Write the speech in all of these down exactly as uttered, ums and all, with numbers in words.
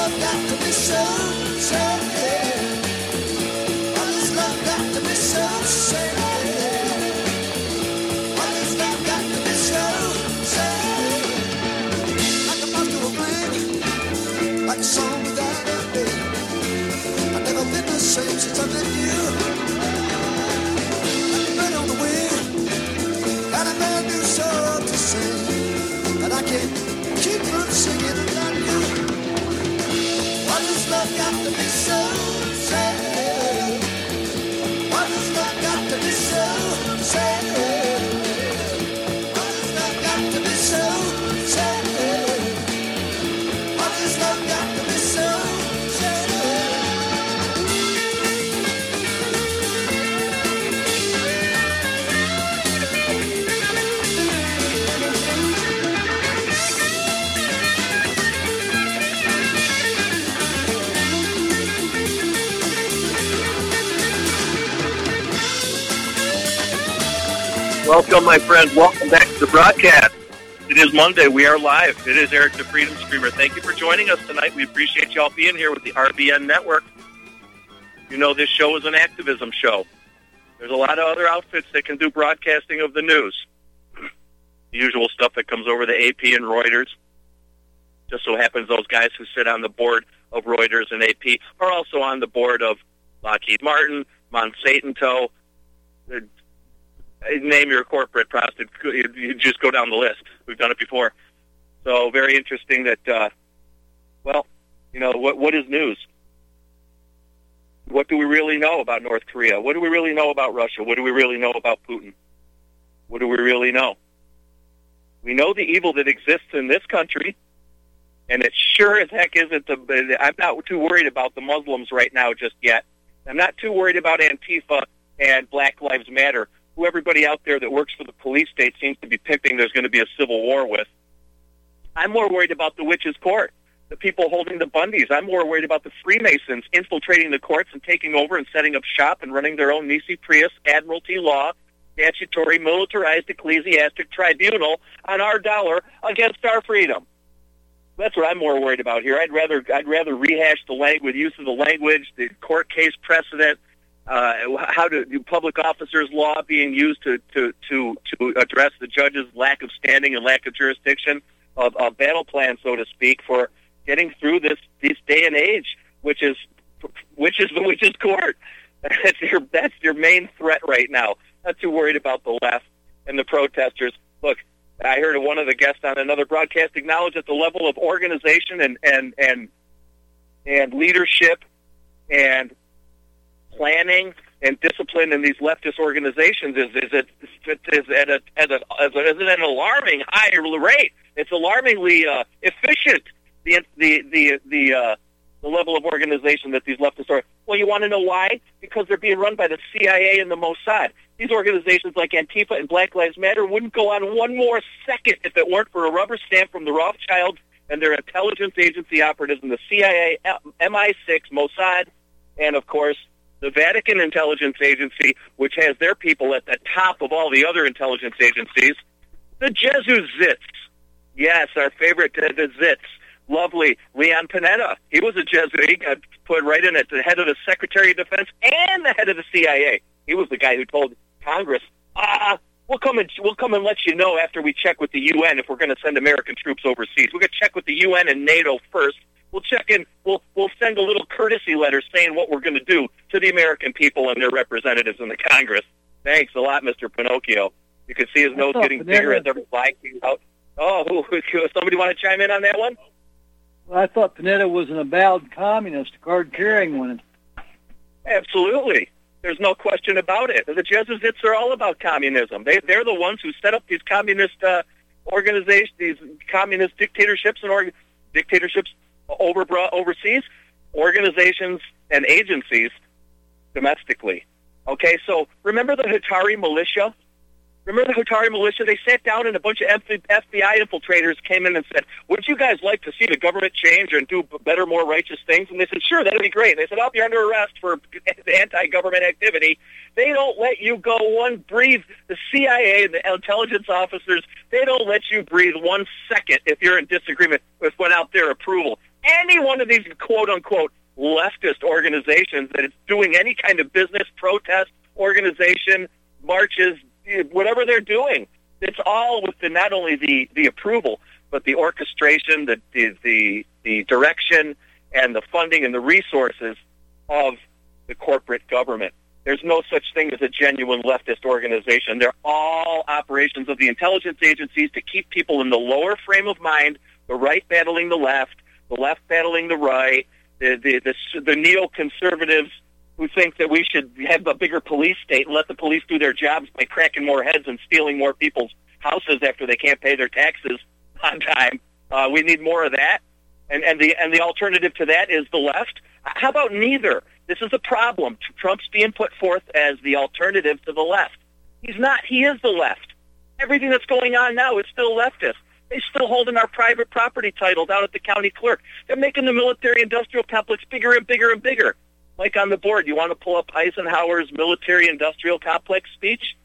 love got to be so sad? Why does love got to be so sad? Why does love got to be so sad? Like a monster of rain, like a song without a name. I've never been the same since I met you. Like a bird on the wing, got a brand new song to sing, and I can't keep from singing without you. Why does love got to be so sad? Why does love got to be so sad? Why does love got to be so sad? Why does love got to be so sad? Welcome, my friends. Welcome back to the broadcast. It is Monday. We are live. It is Eric the Freedom Screamer. Thank you for joining us tonight. We appreciate y'all being here with the R B N Network. You know, this show is an activism show. There's a lot of other outfits that can do broadcasting of the news. The usual stuff that comes over the A P and Reuters. Just so happens those guys who sit on the board of Reuters and A P are also on the board of Lockheed Martin, Monsanto. Name your corporate prostitute. You just go down the list. We've done it before. So very interesting that, uh, well, you know, what what is news? What do we really know about North Korea? What do we really know about Russia? What do we really know about Putin? What do we really know? We know the evil that exists in this country, and it sure as heck isn't the... I'm not too worried about the Muslims right now just yet. I'm not too worried about Antifa and Black Lives Matter, who everybody out there that works for the police state seems to be pimping there's going to be a civil war with. I'm more worried about the witches' court, the people holding the Bundys. I'm more worried about the Freemasons infiltrating the courts and taking over and setting up shop and running their own Nisi Prius, Admiralty law, statutory, militarized ecclesiastic tribunal on our dollar against our freedom. That's what I'm more worried about here. I'd rather I'd rather rehash the language, use of the language, the court case precedent, Uh, how to do public officers law being used to, to, to, to address the judge's lack of standing and lack of jurisdiction, of a battle plan, so to speak, for getting through this this day and age, which is which is the witch's court. That's your that's your main threat right now. Not too worried about the left and the protesters. Look, I heard one of the guests on another broadcast acknowledge that the level of organization and and and, and leadership and planning and discipline in these leftist organizations is is, it, is at, a, at, a, at an alarming high rate. It's alarmingly uh, efficient, the the the the, uh, the level of organization that these leftists are. Well, you want to know why? Because they're being run by the C I A and the Mossad. These organizations like Antifa and Black Lives Matter wouldn't go on one more second if it weren't for a rubber stamp from the Rothschilds and their intelligence agency operatives in the C I A, M I six, Mossad, and, of course, the Vatican Intelligence Agency, which has their people at the top of all the other intelligence agencies. The Jesuits. Yes, our favorite, uh, the Zits. Lovely. Leon Panetta. He was a Jesuit. He got put right in at the head of the Secretary of Defense and the head of the C I A. He was the guy who told Congress, ah, we'll come and we'll come and let you know after we check with the U N if we're going to send American troops overseas. We're going to check with the U N and NATO first. We'll check in. We'll we'll send a little courtesy letter saying what we're going to do to the American people and their representatives in the Congress. Thanks a lot, Mister Pinocchio. You can see his nose getting Panetta, bigger as every flag came out. Oh, somebody want to chime in on that one? Well, I thought Panetta was an avowed communist, card-carrying one. Absolutely. There's no question about it. The Jesuits are all about communism. They, they're the ones who set up these communist uh, organizations, these communist dictatorships and org- dictatorships over overseas, organizations and agencies domestically. Okay, so remember the Houthi militia? Remember the Houthi militia? They sat down and a bunch of F B I infiltrators came in and said, would you guys like to see the government change and do better, more righteous things? And they said, sure, that would be great. And they said, I'll be under arrest for anti-government activity. They don't let you go one breathe. The C I A and the intelligence officers, they don't let you breathe one second if you're in disagreement with without their approval. any one of these quote-unquote leftist organizations that is doing any kind of business, protest, organization, marches, whatever they're doing. It's all with the, not only the, the approval, but the orchestration, the, the, the, the direction, and the funding and the resources of the corporate government. There's no such thing as a genuine leftist organization. They're all operations of the intelligence agencies to keep people in the lower frame of mind, the right battling the left, the left battling the right, the the the, the neoconservatives who think that we should have a bigger police state and let the police do their jobs by cracking more heads and stealing more people's houses after they can't pay their taxes on time. Uh, we need more of that. And, and the and the alternative to that is the left. How about neither? This is a problem. Trump's being put forth as the alternative to the left. He's not. He is the left. Everything that's going on now is still leftist. They're still holding our private property title down at the county clerk. They're making the military-industrial complex bigger and bigger and bigger. Like on the board, you want to pull up Eisenhower's military-industrial complex speech?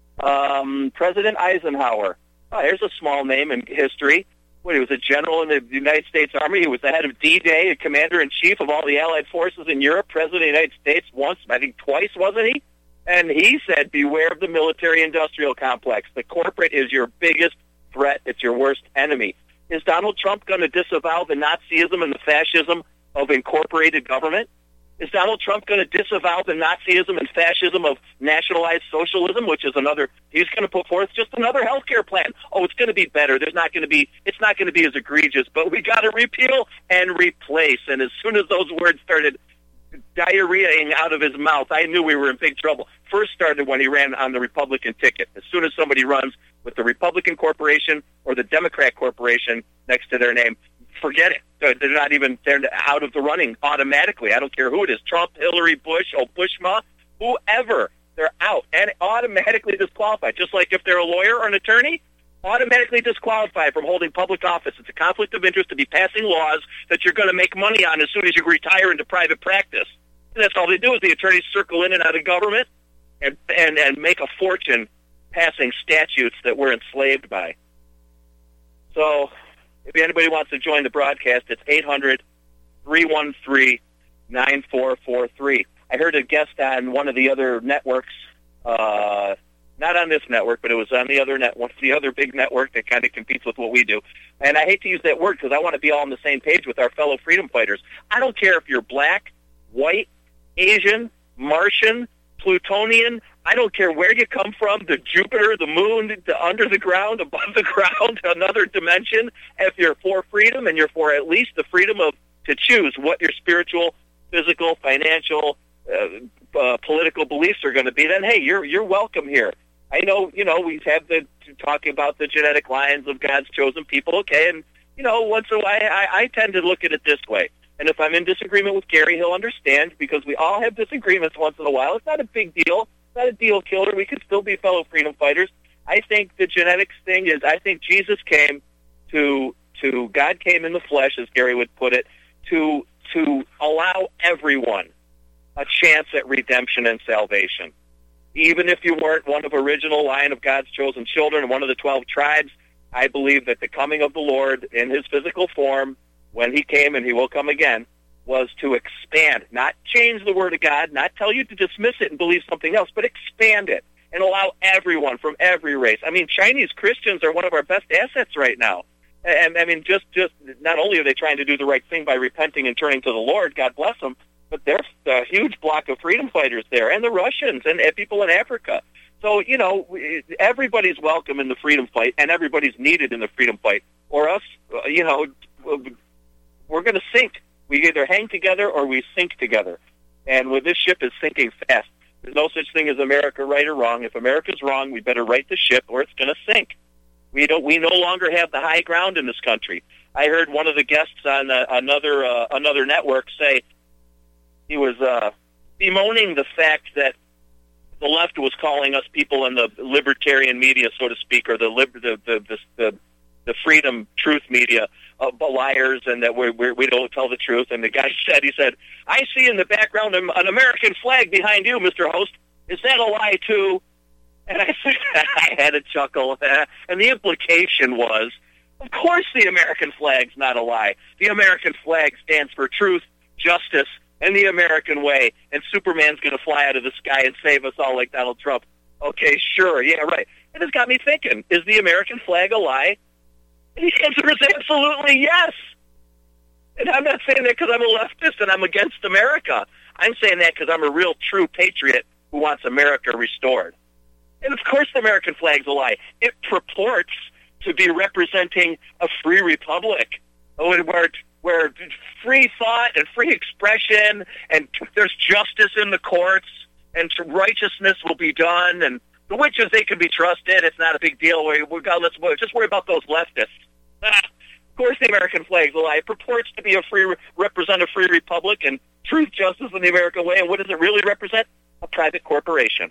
Um, President Eisenhower. Oh, here's a small name in history. What, he was a general in the United States Army. He was the head of D-Day, a commander-in-chief of all the Allied forces in Europe, president of the United States once, I think twice, wasn't he? And he said, beware of the military-industrial complex. The corporate is your biggest threat. It's your worst enemy. Is Donald Trump going to disavow the Nazism and the fascism of incorporated government? Is Donald Trump going to disavow the Nazism and fascism of nationalized socialism, which is another, he's going to put forth just another health care plan. Oh, it's going to be better. There's not going to be, it's not going to be as egregious, but we got to repeal and replace. And as soon as those words started diarrheaing out of his mouth, I knew we were in big trouble. First started when he ran on the Republican ticket. As soon as somebody runs with the Republican corporation or the Democrat corporation next to their name, forget it. They're, they're not even, they're out of the running automatically. I don't care who it is, Trump, Hillary, Bush, oh, Bushma, whoever, they're out and automatically disqualified. Just like if they're a lawyer or an attorney, automatically disqualified from holding public office. It's a conflict of interest to be passing laws that you're going to make money on as soon as you retire into private practice. And that's all they do is the attorneys circle in and out of government and, and, and make a fortune passing statutes that we're enslaved by. So if anybody wants to join the broadcast, it's eight hundred, three one three, nine four four three. I heard a guest on one of the other networks, uh, not on this network, but it was on the other network, the other big network that kind of competes with what we do. And I hate to use that word because I want to be all on the same page with our fellow freedom fighters. I don't care if you're black, white, Asian, Martian, Plutonian. I don't care where you come from, the Jupiter, the moon, the under the ground, above the ground, another dimension. If you're for freedom and you're for at least the freedom of to choose what your spiritual, physical, financial, uh, uh, political beliefs are going to be, then hey, you're you're welcome here. I know, you know, we've had the talking about the genetic lines of God's chosen people, okay, and you know, once in a while, I, I tend to look at it this way. And if I'm in disagreement with Gary, he'll understand because we all have disagreements once in a while. It's not a big deal. It's not a deal killer. We can still be fellow freedom fighters. I think the genetics thing is, I think Jesus came to, to God came in the flesh, as Gary would put it, to to allow everyone a chance at redemption and salvation. Even if you weren't one of the original line of God's chosen children, one of the twelve tribes, I believe that the coming of the Lord in his physical form, when he came and he will come again, was to expand, not change the Word of God, not tell you to dismiss it and believe something else, but expand it and allow everyone from every race. I mean, Chinese Christians are one of our best assets right now. And I mean, just, just not only are they trying to do the right thing by repenting and turning to the Lord, God bless them, but there's a huge block of freedom fighters there, and the Russians and, and people in Africa. So, you know, everybody's welcome in the freedom fight, and everybody's needed in the freedom fight. Or us, you know, we're going to sink. We either hang together or we sink together. And when this ship is sinking fast, there's no such thing as America right or wrong. If America's wrong, we better right the ship or it's going to sink. We don't. We no longer have the high ground in this country. I heard one of the guests on uh, another uh, another network say he was uh, bemoaning the fact that the left was calling us people in the libertarian media, so to speak, or the liber- the, the, the the the freedom truth media, uh, liars, and that we're, we're, we don't tell the truth. And the guy said, he said, "I see in the background an American flag behind you, Mister Host. Is that a lie too?" And I said, I had a chuckle, and the implication was, Of course the American flag's not a lie. The American flag stands for truth, justice, and the American way. And Superman's going to fly out of the sky and save us all like Donald Trump. Okay, sure, yeah, right. And it's got me thinking, is the American flag a lie? And the answer is absolutely yes. And I'm not saying that because I'm a leftist and I'm against America. I'm saying that because I'm a real true patriot who wants America restored. And of course the American flag's a lie. It purports to be representing a free republic where, where free thought and free expression and there's justice in the courts and righteousness will be done and the witches, they can be trusted. It's not a big deal. We, we got, let's just worry about those leftists. Ah, of course the American flag's a lie. It purports to be a free, represent a free republic and truth, justice, and the American way. And what does it really represent? A private corporation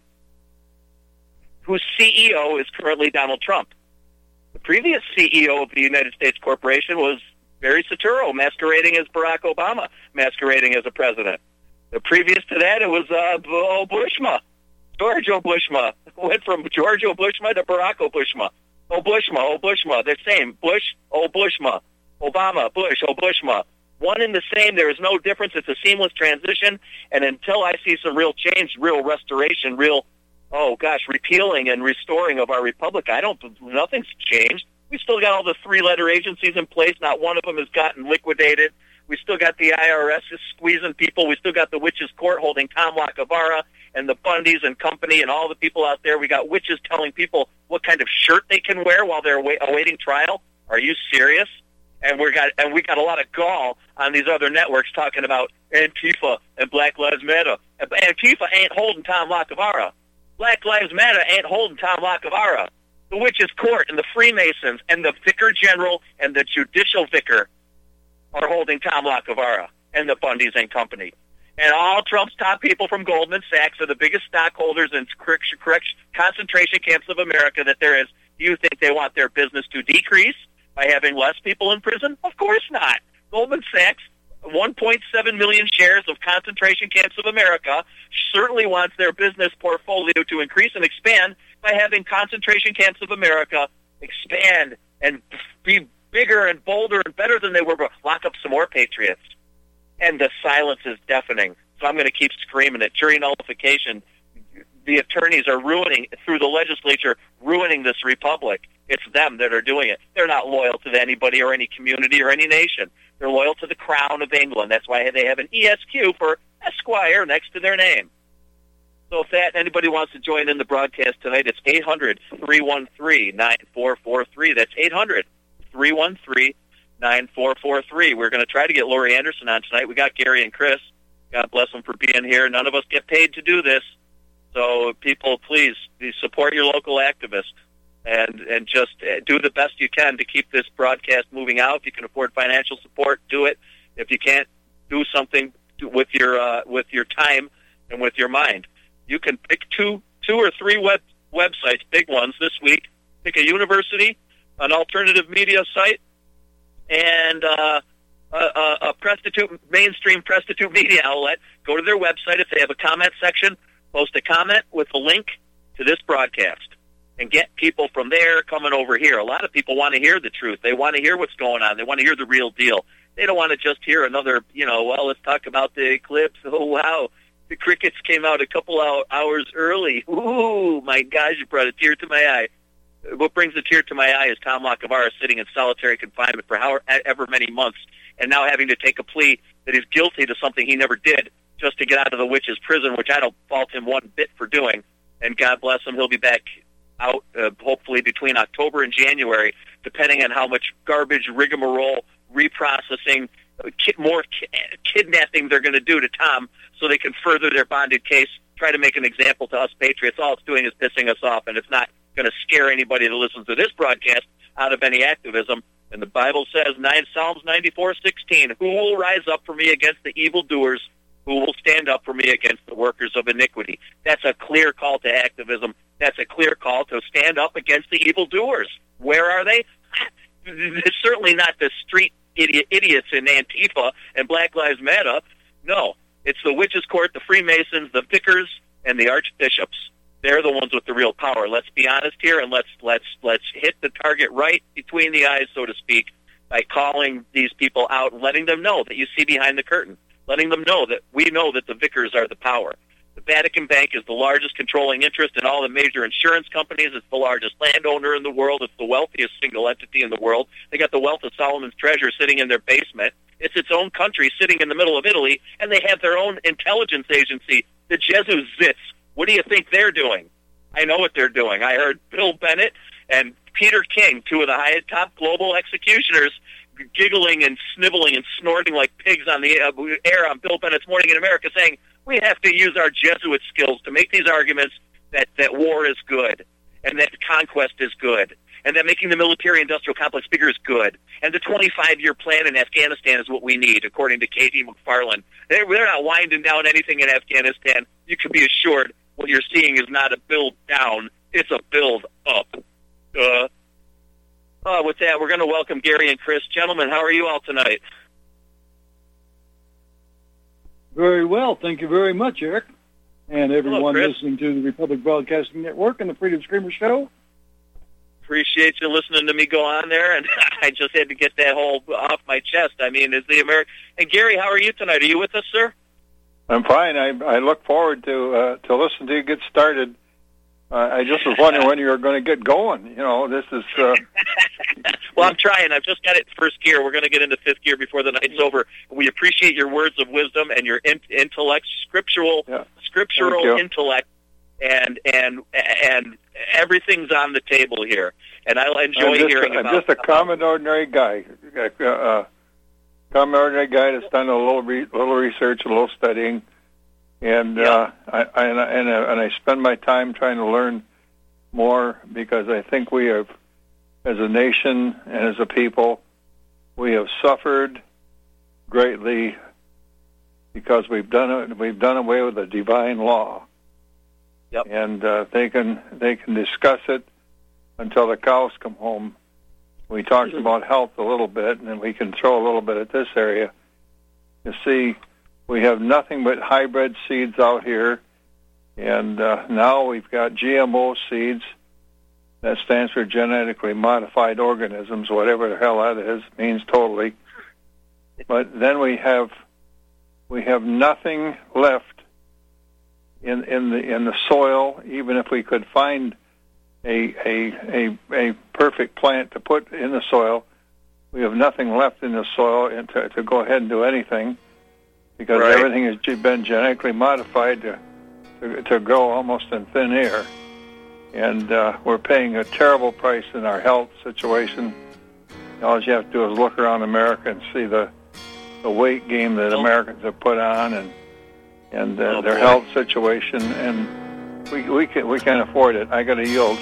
whose C E O is currently Donald Trump. The previous C E O of the United States Corporation was Barry Soetoro, masquerading as Barack Obama, masquerading as a president. The previous to that, it was uh, oh, Bushma, George O. Bushma. Went from George O. Bushma to Barack O. Bushma. Oh, Bushma, oh, Bushma. They're same. Bush, oh, Bushma. Obama, Bush, oh, Bushma. One and the same. There is no difference. It's a seamless transition. And until I see some real change, real restoration, real, oh, gosh, repealing and restoring of our republic, I don't, nothing's changed. We still got all the three-letter agencies in place. Not one of them has gotten liquidated. We still got the I R S just squeezing people. We still got the witches' court holding Tom Lacavara and the Bundys and company and all the people out there. We got witches telling people what kind of shirt they can wear while they're await, awaiting trial. Are you serious? And we got and we got a lot of gall on these other networks talking about Antifa and Black Lives Matter. Antifa ain't holding Tom Lacavara. Black Lives Matter ain't holding Tom Lacavara. The witches' court and the Freemasons and the Vicar General and the Judicial Vicar are holding Tom Lacavara and the Bundys and company. And all Trump's top people from Goldman Sachs are the biggest stockholders in correction, correction, concentration camps of America that there is. Do you think they want their business to decrease by having less people in prison? Of course not. Goldman Sachs, one point seven million shares of concentration camps of America, certainly wants their business portfolio to increase and expand by having concentration camps of America expand and be bigger and bolder and better than they were, but lock up some more patriots. And the silence is deafening. So I'm going to keep screaming it. Jury nullification. The attorneys are ruining, through the legislature, ruining this republic. It's them that are doing it. They're not loyal to anybody or any community or any nation. They're loyal to the Crown of England. That's why they have an E S Q for Esquire next to their name. So if that anybody wants to join in the broadcast tonight, it's eight hundred, three one three, nine four four three. That's eight hundred, three one three, nine four four three. We're going to try to get Lori Anderson on tonight. We got Gary and Chris. God bless them for being here. None of us get paid to do this. So people, please support your local activist and and just do the best you can to keep this broadcast moving out. If you can afford financial support, do it. If you can't, do something with your uh, with your time and with your mind. You can pick two two or three web websites, big ones this week. Pick a university, an alternative media site, and uh, a, a, a prostitute mainstream prostitute media outlet. Go to their website. If they have a comment section, post a comment with a link to this broadcast and get people from there coming over here. A lot of people want to hear the truth. They want to hear what's going on. They want to hear the real deal. They don't want to just hear another, you know, well, let's talk about the eclipse. Oh, wow. The crickets came out a couple hours early. Ooh, my gosh, you brought a tear to my eye. What brings a tear to my eye is Tom Lacavara sitting in solitary confinement for however many months and now having to take a plea that he's guilty to something he never did just to get out of the witch's prison, which I don't fault him one bit for doing. And God bless him, he'll be back out uh, hopefully between October and January, depending on how much garbage, rigmarole, reprocessing, uh, ki- more ki- kidnapping they're going to do to Tom so they can further their bonded case, try to make an example to us patriots. All it's doing is pissing us off, and it's not going to scare anybody that listens to this broadcast out of any activism. And the Bible says, nine, Psalms ninety-four sixteen, who will rise up for me against the evildoers? Who will stand up for me against the workers of iniquity? That's a clear call to activism. That's a clear call to stand up against the evildoers. Where are they? It's certainly not the street idiot, idiots in Antifa and Black Lives Matter. No, it's the witches' court, the Freemasons, the vicars, and the archbishops. They're the ones with the real power. Let's be honest here, and let's let's let's hit the target right between the eyes, so to speak, by calling these people out and letting them know that you see behind the curtain, letting them know that we know that the Vickers are the power. The Vatican Bank is the largest controlling interest in all the major insurance companies. It's the largest landowner in the world. It's the wealthiest single entity in the world. They got the wealth of Solomon's treasure sitting in their basement. It's its own country sitting in the middle of Italy, and they have their own intelligence agency, the Jesuits. What do you think they're doing? I know what they're doing. I heard Bill Bennett and Peter King, two of the highest top global executioners, giggling and sniveling and snorting like pigs on the air on Bill Bennett's Morning in America, saying, we have to use our Jesuit skills to make these arguments that, that war is good and that conquest is good and that making the military-industrial complex bigger is good and the twenty-five-year plan in Afghanistan is what we need, according to Katie McFarland. They're, they're not winding down anything in Afghanistan. You can be assured what you're seeing is not a build down, it's a build up. Uh, uh, with that, we're going to welcome Gary and Chris. Gentlemen, how are you all tonight? Very well. Thank you very much, Eric. And everyone Hello, listening to the Republic Broadcasting Network and the Freedom Screamer Show. Appreciate you listening to me go on there, and I just had to get that whole off my chest. I mean, is the American... And Gary, how are you tonight? Are you with us, sir? I'm fine. I, I look forward to uh, to listen to you get started. Uh, I just was wondering when you were going to get going. You know, this is... Uh, well, I'm trying. I've just got it in first gear. We're going to get into fifth gear before the night's over. We appreciate your words of wisdom and your in- intellect, scriptural, yeah. scriptural intellect, and and and everything's on the table here. And I enjoy I'm just, hearing I'm about... I'm just a common, ordinary guy. Uh, uh, common, ordinary guy that's done a little, re- little research, a little studying. And yeah. uh, I, I and I, and, uh, and I spend my time trying to learn more because I think we have, as a nation and as a people, we have suffered greatly because we've done it. We've done away with the divine law, yep. and uh, they can they can discuss it until the cows come home. We talked mm-hmm. about health a little bit, and then we can throw a little bit at this area. You see, we have nothing but hybrid seeds out here, and uh, now we've got G M O seeds. That stands for genetically modified organisms, whatever the hell that is, means totally. But then we have we have nothing left in in the in the soil, even if we could find a a a, a perfect plant to put in the soil. We have nothing left in the soil and to, to go ahead and do anything. Because right. everything has been genetically modified to, to to grow almost in thin air, and uh, we're paying a terrible price in our health situation. All you have to do is look around America and see the the weight gain that oh. Americans have put on, and and uh, oh, their boy. health situation, and we we can we can't afford it. I got to yield.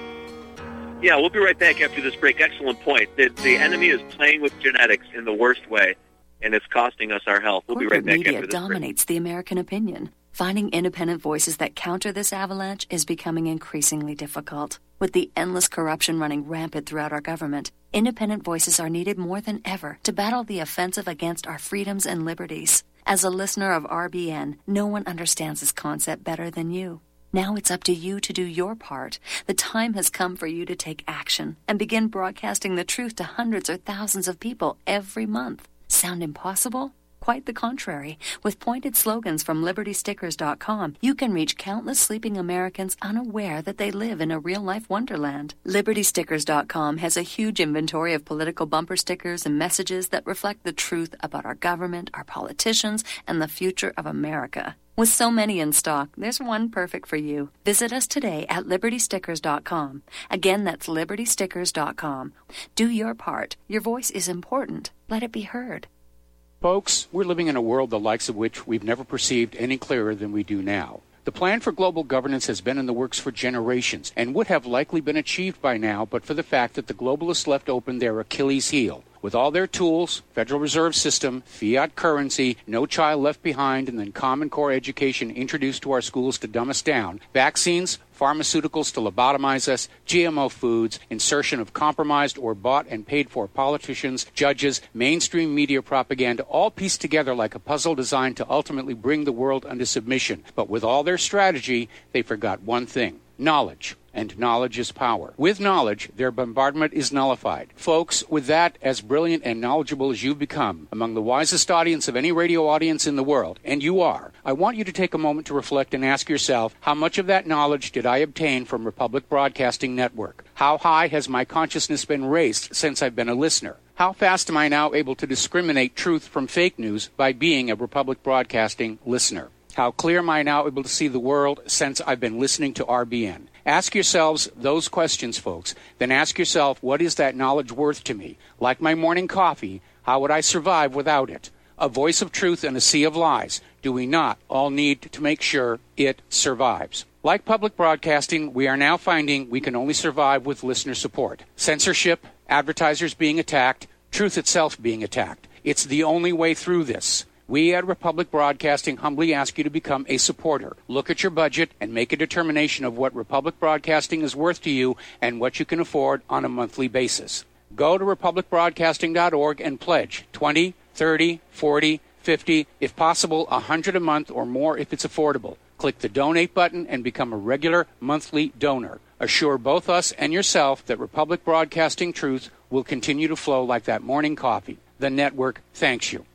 Yeah, we'll be right back after this break. Excellent point. The, the enemy is playing with genetics in the worst way, and it's costing us our health. We'll Corporate be right back media after this dominates break. the American opinion. Finding independent voices that counter this avalanche is becoming increasingly difficult. With the endless corruption running rampant throughout our government, independent voices are needed more than ever to battle the offensive against our freedoms and liberties. As a listener of R B N, no one understands this concept better than you. Now it's up to you to do your part. The time has come for you to take action and begin broadcasting the truth to hundreds or thousands of people every month. Sound impossible? Quite the contrary. With pointed slogans from Liberty Stickers dot com, you can reach countless sleeping Americans unaware that they live in a real-life wonderland. Liberty Stickers dot com has a huge inventory of political bumper stickers and messages that reflect the truth about our government, our politicians, and the future of America. With so many in stock, there's one perfect for you. Visit us today at Liberty Stickers dot com. Again, that's Liberty Stickers dot com. Do your part. Your voice is important. Let it be heard. Folks, we're living in a world the likes of which we've never perceived any clearer than we do now. The plan for global governance has been in the works for generations and would have likely been achieved by now but for the fact that the globalists left open their Achilles heel. With all their tools, Federal Reserve System, fiat currency, no child left behind, and then Common Core education introduced to our schools to dumb us down, vaccines, pharmaceuticals to lobotomize us, G M O foods, insertion of compromised or bought and paid for politicians, judges, mainstream media propaganda, all pieced together like a puzzle designed to ultimately bring the world under submission. But with all their strategy, they forgot one thing: knowledge. And knowledge is power. With knowledge, their bombardment is nullified. Folks, with that, as brilliant and knowledgeable as you've become, among the wisest audience of any radio audience in the world, and you are, I want you to take a moment to reflect and ask yourself, how much of that knowledge did I obtain from Republic Broadcasting Network? How high has my consciousness been raised since I've been a listener? How fast am I now able to discriminate truth from fake news by being a Republic Broadcasting listener? How clear am I now able to see the world since I've been listening to R B N? Ask yourselves those questions, folks. Then ask yourself, what is that knowledge worth to me? Like my morning coffee, how would I survive without it? A voice of truth in a sea of lies. Do we not all need to make sure it survives? Like public broadcasting, we are now finding we can only survive with listener support. Censorship, advertisers being attacked, truth itself being attacked. It's the only way through this. We at Republic Broadcasting humbly ask you to become a supporter. Look at your budget and make a determination of what Republic Broadcasting is worth to you and what you can afford on a monthly basis. Go to republic broadcasting dot org and pledge twenty, thirty, forty, fifty, if possible one hundred a month or more if it's affordable. Click the donate button and become a regular monthly donor. Assure both us and yourself that Republic Broadcasting truth will continue to flow like that morning coffee. The network thanks you.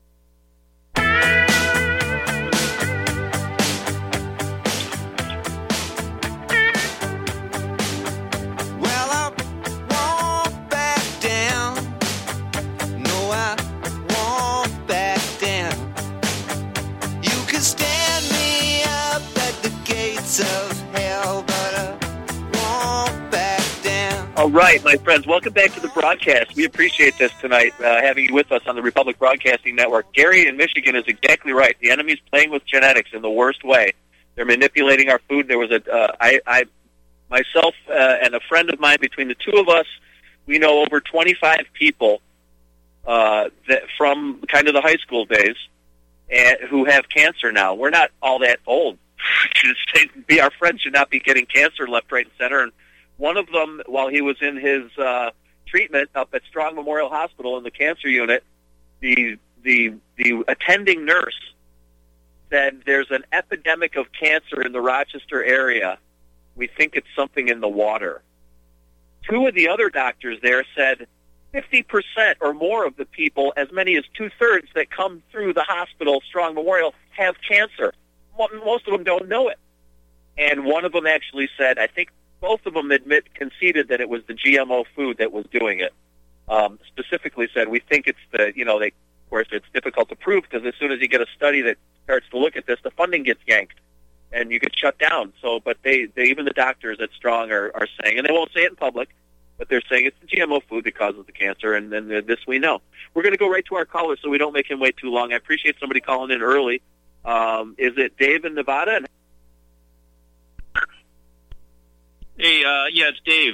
All right, my friends, welcome back to the broadcast. We appreciate this tonight, uh, having you with us on the Republic Broadcasting Network. Gary in Michigan is exactly right. The enemy's playing with genetics in the worst way. They're manipulating our food. There was a, uh, I, I, myself uh, and a friend of mine, between the two of us, we know over twenty-five people uh, that from kind of the high school days and, who have cancer now. We're not all that old. Be our friends should not be getting cancer left, right, and center. And one of them, while he was in his uh, treatment up at Strong Memorial Hospital in the cancer unit, the the the attending nurse said, "There's an epidemic of cancer in the Rochester area. We think it's something in the water." Two of the other doctors there said fifty percent or more of the people, as many as two-thirds that come through the hospital, Strong Memorial, have cancer. Most of them don't know it. And one of them actually said, I think both of them admit, conceded that it was the G M O food that was doing it. Um, specifically said, we think it's the, you know, they, of course, it's difficult to prove because as soon as you get a study that starts to look at this, the funding gets yanked and you get shut down. So, but they, they even the doctors at Strong are, are saying, and they won't say it in public, but they're saying it's the G M O food that causes the cancer, and then this we know. We're going to go right to our caller so we don't make him wait too long. I appreciate somebody calling in early. Um, is it Dave in Nevada? Hey, uh, yeah, it's Dave.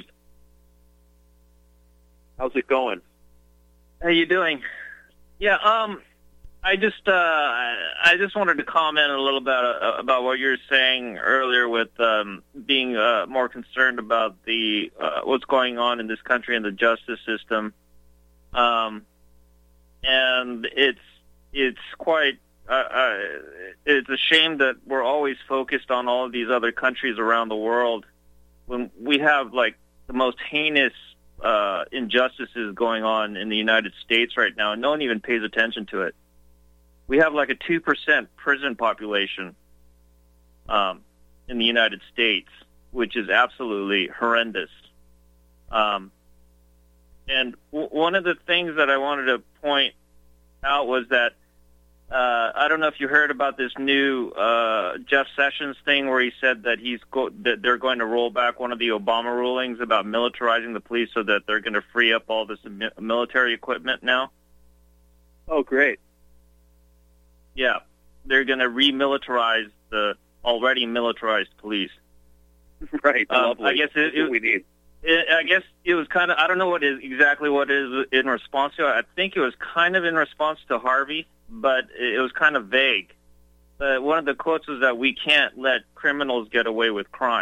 How's it going? How you doing? Yeah, um, I just, uh, I just wanted to comment a little bit uh, about what you were saying earlier with um, being uh, more concerned about the uh, what's going on in this country and the justice system. Um, and it's it's quite. Uh, uh, it's a shame that we're always focused on all of these other countries around the world when we have, like, the most heinous uh, injustices going on in the United States right now, and no one even pays attention to it. We have, like, a two percent prison population um, in the United States, which is absolutely horrendous. Um, and w- one of the things that I wanted to point out was that Uh, I don't know if you heard about this new uh, Jeff Sessions thing where he said that he's go- that they're going to roll back one of the Obama rulings about militarizing the police so that they're going to free up all this mi- military equipment now. Oh, great. Yeah, they're going to remilitarize the already militarized police. Right. Um, lovely. I guess it, That's what it, we need. It, I guess it was kind of, I don't know what is exactly what it is in response to. I think it was kind of in response to Harvey, but it was kind of vague. But one of the quotes was that we can't let criminals get away with crime.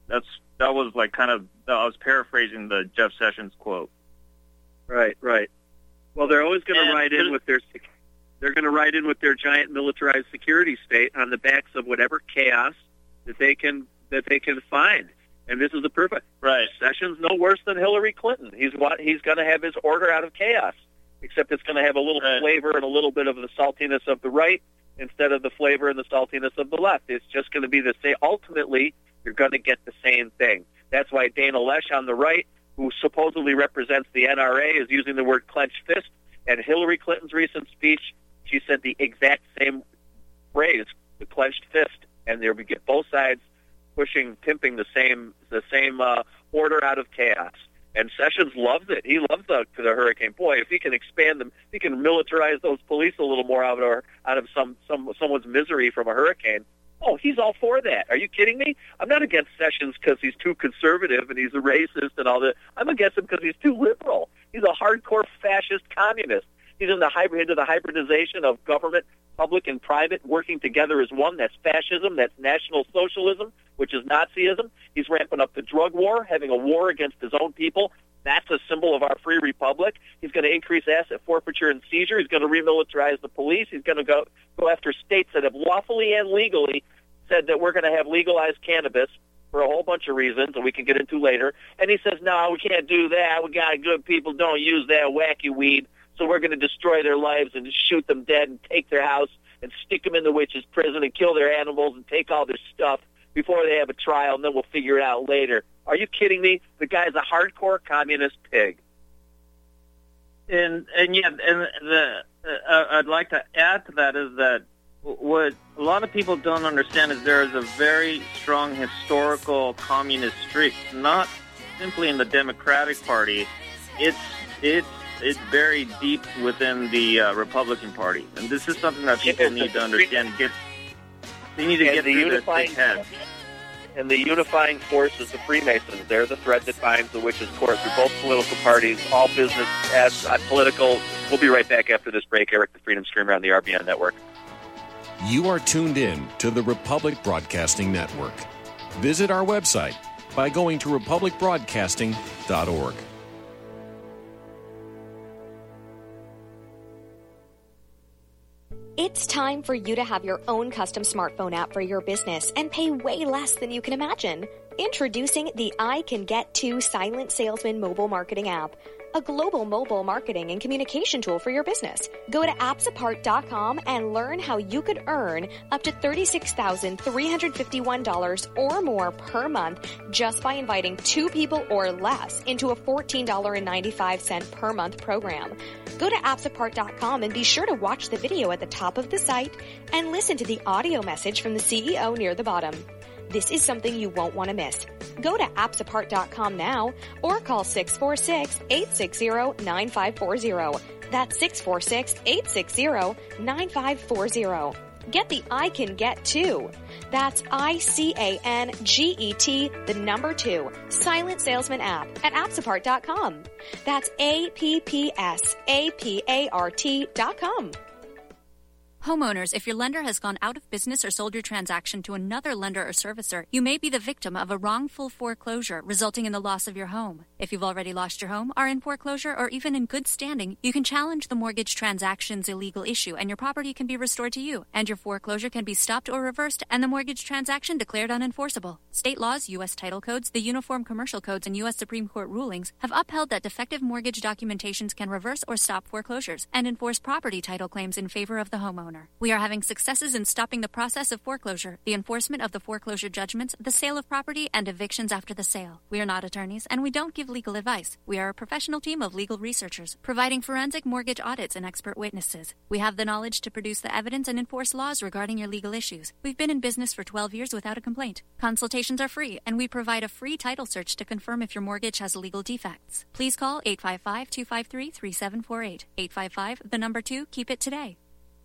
That's that was like kind of I was paraphrasing the Jeff Sessions quote. Right, right. Well, they're always going to And ride in with their they're going to ride in with their giant militarized security state on the backs of whatever chaos that they can that they can find. And this is the perfect right. Sessions no worse than Hillary Clinton. He's what he's going to have his order out of chaos, except it's going to have a little right. flavor and a little bit of the saltiness of the right instead of the flavor and the saltiness of the left. It's just going to be the same. Ultimately, you're going to get the same thing. That's why Dana Loesch on the right, who supposedly represents the N R A, is using the word clenched fist. And Hillary Clinton's recent speech, she said the exact same phrase, the clenched fist. And there we get both sides pushing, pimping the same the same uh, order out of chaos. And Sessions loves it. He loves the, the hurricane. Boy, if he can expand them, if he can militarize those police a little more out of out of some, some someone's misery from a hurricane. Oh, he's all for that. Are you kidding me? I'm not against Sessions because he's too conservative and he's a racist and all that. I'm against him because he's too liberal. He's a hardcore fascist communist. He's in the hybrid, into the hybridization of government, public, and private working together as one. That's fascism. That's National Socialism, which is Nazism. He's ramping up the drug war, having a war against his own people. That's a symbol of our free republic. He's going to increase asset forfeiture and seizure. He's going to remilitarize the police. He's going to go go after states that have lawfully and legally said that we're going to have legalized cannabis for a whole bunch of reasons that we can get into later. And he says, no, we can't do that. We got good people don't use that wacky weed. So we're going to destroy their lives and shoot them dead and take their house and stick them in the witches' prison and kill their animals and take all their stuff before they have a trial, and then we'll figure it out later. Are you kidding me? The guy's a hardcore communist pig. And and yeah, and the uh, I'd like to add to that is that what a lot of people don't understand is there is a very strong historical communist streak, not simply in the Democratic Party. It's it's it's very deep within the uh, Republican Party, and this is something that people need to understand. Get they need to and get the through their unifying, thick head. And the unifying force is the Freemasons. They're the thread that binds the witches' court through both political parties, all business as uh, political. We'll be right back after this break. Eric the Freedom Screamer on the R B N Network. You are tuned in to the Republic Broadcasting Network. Visit our website by going to republic broadcasting dot org. It's time for you to have your own custom smartphone app for your business and pay way less than you can imagine. Introducing the I Can Get To Silent Salesman mobile marketing app, a global mobile marketing and communication tool for your business. Go to apps apart dot com and learn how you could earn up to thirty-six thousand three hundred fifty-one dollars or more per month just by inviting two people or less into a fourteen dollars and ninety-five cents per month program. Go to apps apart dot com and be sure to watch the video at the top of the site and listen to the audio message from the C E O near the bottom. This is something you won't want to miss. Go to apps apart dot com now or call six four six, eight six zero, nine five four zero. That's six four six, eight six zero, nine five four zero. Get the I Can Get To. That's I C A N G E T, the number two, Silent Salesman app at apps apart dot com. That's A P P S A P A R T dot com. Homeowners, if your lender has gone out of business or sold your transaction to another lender or servicer, you may be the victim of a wrongful foreclosure resulting in the loss of your home. If you've already lost your home, are in foreclosure, or even in good standing, you can challenge the mortgage transaction's illegal issue and your property can be restored to you, and your foreclosure can be stopped or reversed and the mortgage transaction declared unenforceable. State laws, U S title codes, the Uniform Commercial Codes, and U S Supreme Court rulings have upheld that defective mortgage documentations can reverse or stop foreclosures and enforce property title claims in favor of the homeowner. We are having successes in stopping the process of foreclosure, the enforcement of the foreclosure judgments, the sale of property, and evictions after the sale. We are not attorneys, and we don't give legal advice. We are a professional team of legal researchers, providing forensic mortgage audits and expert witnesses. We have the knowledge to produce the evidence and enforce laws regarding your legal issues. We've been in business for twelve years without a complaint. Consultations are free, and we provide a free title search to confirm if your mortgage has legal defects. Please call eight five five, two five three, three seven four eight. eight five five, the number two, keep it today.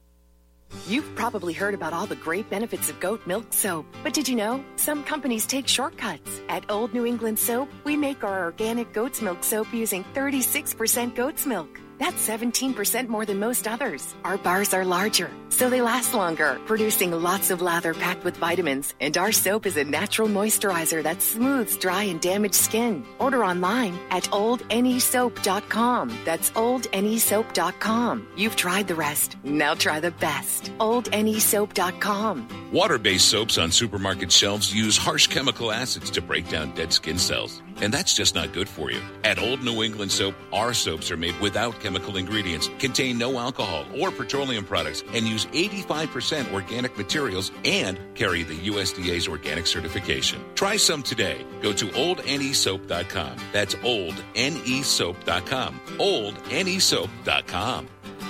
You've probably heard about all the great benefits of goat milk soap, but did you know some companies take shortcuts? At Old New England Soap, we make our organic goat's milk soap using thirty-six percent goat's milk. That's seventeen percent more than most others. Our bars are larger, so they last longer, producing lots of lather packed with vitamins. And our soap is a natural moisturizer that smooths dry and damaged skin. Order online at old n e soap dot com. That's old n e soap dot com. You've tried the rest. Now try the best. old n e soap dot com. Water-based soaps on supermarket shelves use harsh chemical acids to break down dead skin cells. And that's just not good for you. At Old New England Soap, our soaps are made without chemical ingredients, contain no alcohol or petroleum products, and use eighty-five percent organic materials and carry the U S D A's organic certification. Try some today. Go to old n e soap dot com. That's old n e soap dot com. old n e soap dot com.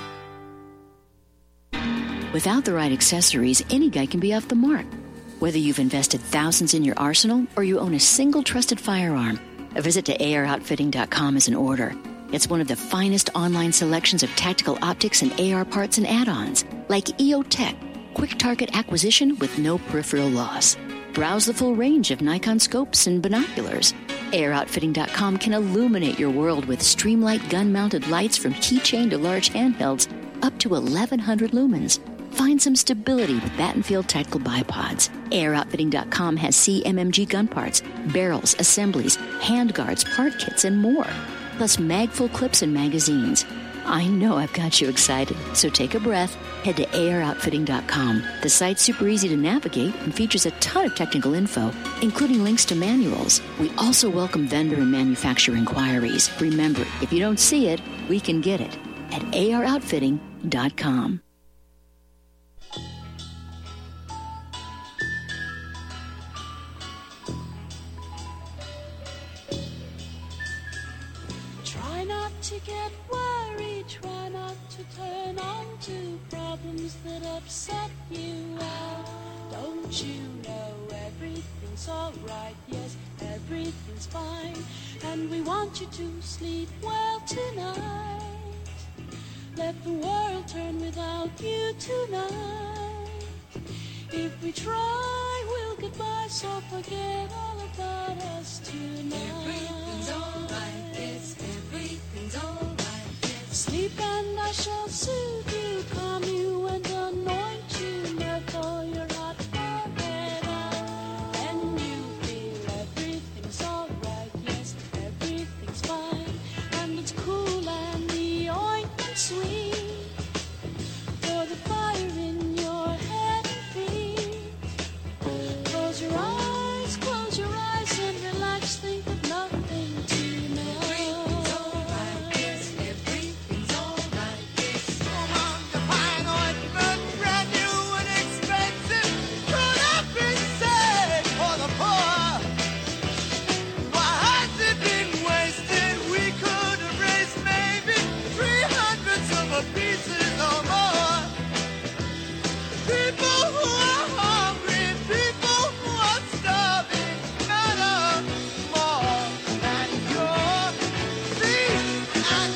Without the right accessories, any guy can be off the mark. Whether you've invested thousands in your arsenal or you own a single trusted firearm, a visit to A R outfitting dot com is in order. It's one of the finest online selections of tactical optics and A R parts and add-ons, like E O Tech, quick target acquisition with no peripheral loss. Browse the full range of Nikon scopes and binoculars. A R outfitting dot com can illuminate your world with Streamlight gun-mounted lights from keychain to large handhelds up to eleven hundred lumens. Find some stability with Battenfield Tactical Bipods. A R outfitting dot com has C M M G gun parts, barrels, assemblies, handguards, part kits, and more. Plus magful clips and magazines. I know I've got you excited, so take a breath. Head to A R outfitting dot com. The site's super easy to navigate and features a ton of technical info, including links to manuals. We also welcome vendor and manufacturer inquiries. Remember, if you don't see it, we can get it at A R outfitting dot com. To get worried, try not to turn on to problems that upset you. Well, don't you know everything's alright? Yes, everything's fine, and we want you to sleep well tonight. Let the world turn without you tonight. If we try, we'll get by, so forget all about us tonight. Everything's alright, yes, everything's alright, yes. Sleep and I shall soothe you, calm you and anoint you, therefore you're hot forehead out. And you feel everything's alright, yes, everything's fine, and it's cool and the ointment sweet. For the fire in your head and feet. Close your eyes, close your eyes and relax, think of nothing tonight. Everything's alright, yes, everything's alright, yes. Come on, the fine ointment, brand new and expensive, could have been saved for the poor. Why has it been wasted? We could have raised maybe three hundredths of a pieces or more. People who are hungry, people who are starving, matter more than your feet and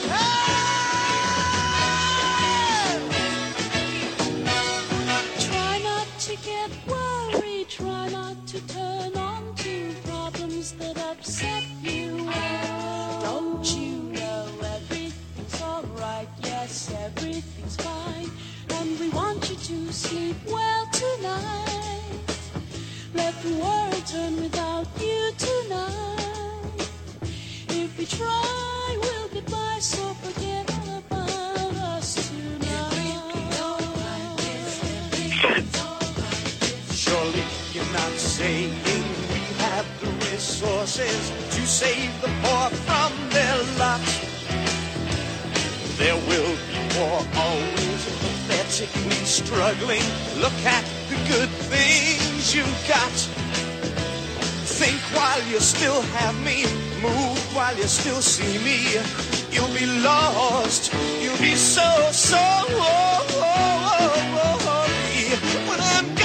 hands. Try not to get worried, try not to turn on to problems that upset you. Don't you know everything's alright? Yes, everything's fine, and we want you to sleep well tonight. Let the world turn without you tonight. If we try, we'll get by, so forget all about us tonight. Everything's alright, yes, everything's alright, yes. Surely you're not saying we have the resources to save the poor from their lot. There will be more, always pathetically struggling. Look at the good things you got. Think while you still have me, move while you still see me. You'll be lost, you'll be so, so lonely when I'm